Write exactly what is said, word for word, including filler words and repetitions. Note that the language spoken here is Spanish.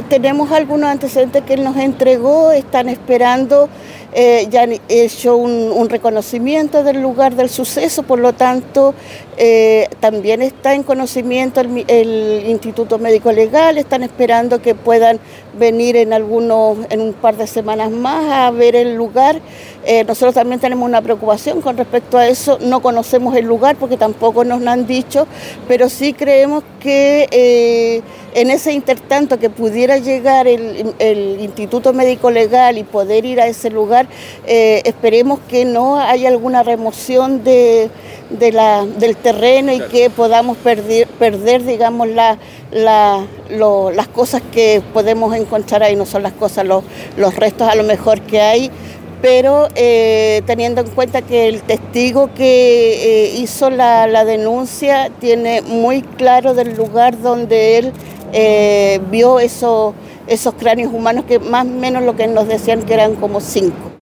tenemos algunos antecedentes que él nos entregó, están esperando, eh, ya han hecho un, un reconocimiento del lugar del suceso, por lo tanto eh, también está en conocimiento el, el Instituto Médico Legal, están esperando que puedan venir en algunos, en un par de semanas más a ver el lugar. Eh, nosotros también tenemos una preocupación con respecto a eso, no conocemos el lugar porque tampoco nos lo han dicho, pero sí creemos que eh, en ese intertanto que pudiera llegar el, el Instituto Médico Legal y poder ir a ese lugar, eh, esperemos que no haya alguna remoción de, de la, del terreno y que podamos perder, perder digamos, la, la, lo, las cosas que podemos encontrar ahí, no son las cosas, los, los restos a lo mejor que hay, pero eh, teniendo en cuenta que el testigo que eh, hizo la, la denuncia tiene muy claro del lugar donde él eh, vio eso, esos cráneos humanos, que más o menos lo que nos decían que eran como cinco.